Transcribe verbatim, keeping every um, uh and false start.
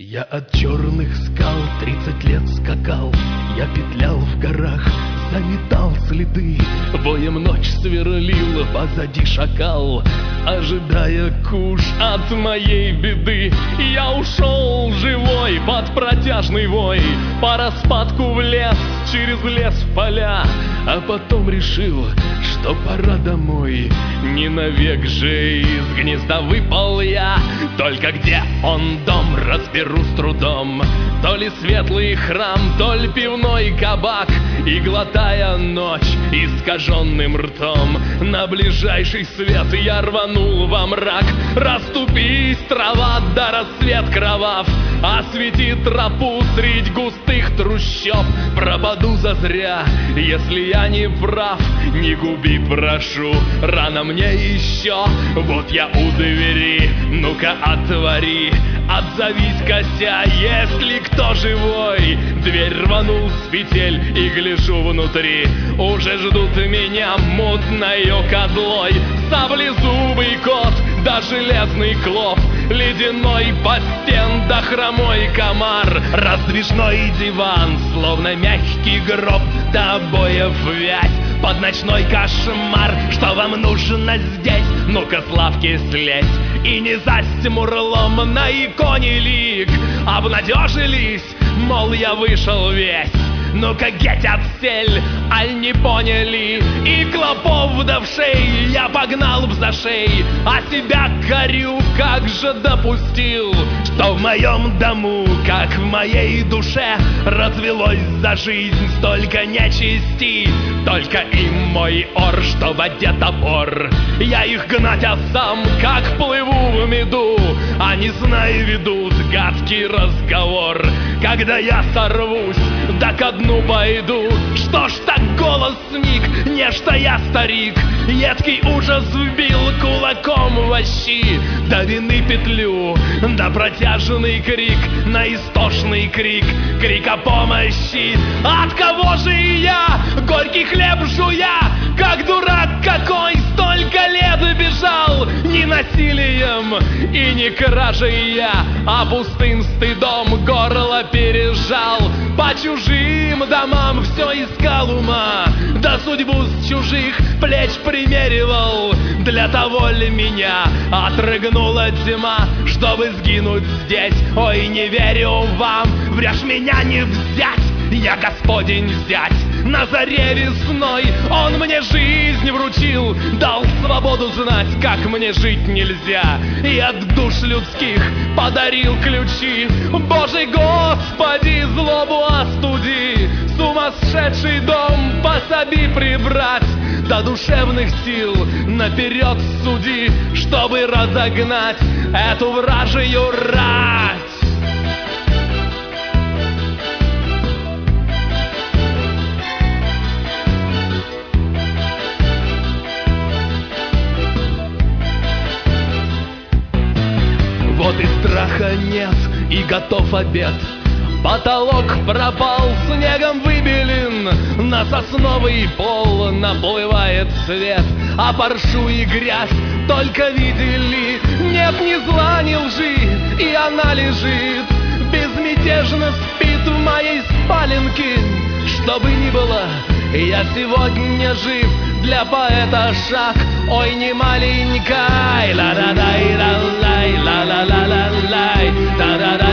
Я от черных скал тридцать лет скакал, я петлял в горах, заметал следы. Воем ночь сверлила, позади шакал, ожидая куш от моей беды. Я ушел живой под протяжный вой, по распадку в лес, через лес в поля. А потом решил, что пора домой. Не навек же из гнезда выпал я. Только где он дом, разберу с трудом. То ли светлый храм, то ли пивной кабак. И глотая ночь искаженным ртом, на ближайший свет я рванул во мрак. Расступись, трава, да рассвет кровав, освети тропу средь густых трущоб. Пропаду зазря, если я не прав, не губи, прошу, рано мне еще. Вот я у двери, ну-ка отвори, отзовись, кося, есть ли кто живой. Дверь рванул с петель и гляжу внутри, уже ждут меня мутною кодлой. Саблезубый кот, да железный клоп, ледяной подстен, да хромой комар. Раздвижной диван, словно мягкий гроб, до обоев вязь, под ночной кошмар. Что вам нужно здесь? Ну-ка с лавки слезь и не засть мурлом на иконе лик. Обнадежились, мол, я вышел весь. Ну-ка, геть отсель, аль не поняли? И клопов да вшей я погнал в зашей, а себя корю, как же допустил, что в моем дому, как в моей душе, развелось за жизнь столько нечисти. Только им мой ор, что в воде топор. Я их гнать, а сам как плыву в меду. Они, знай, ведут гадкий разговор. Когда я сорвусь, да ко дну пойду. Что ж так голос сник, не что я старик. Едкий ужас вбил кулаком в ощи. До вины петлю, да протяжный крик, на истошный крик, крик о помощи. От кого же я, горький хлеб жуя, как дурак какой, столько лет бежал? Не насилием и не кражей я, а пустым стыдом горло пережал. По чужим домам все искал ума, да судьбу с чужих плеч примеривал. Для того ли меня отрыгнула тьма, чтобы сгинуть здесь? Ой, не верю вам, врешь, меня не взять. Я Господень зять, на заре весной он мне жизнь вручил, дал свободу знать, как мне жить нельзя, и от душ людских подарил ключи. Боже Господи, злобу остуди, сумасшедший дом пособи прибрать, до душевных сил наперед суди, чтобы разогнать эту вражью рать. Вот и страха нет, и готов обед. Потолок пропал, снегом выбелен, на сосновый пол наплывает свет. А паршу и грязь только видели, нет ни зла, ни лжи, и она лежит, безмятежно спит в моей спаленке. Что бы ни было, я сегодня жив, для поэта шаг, ой, не маленькая. Ла-да-дай, ла-лай, ла-ла-ла-ла-лай, да-да-да.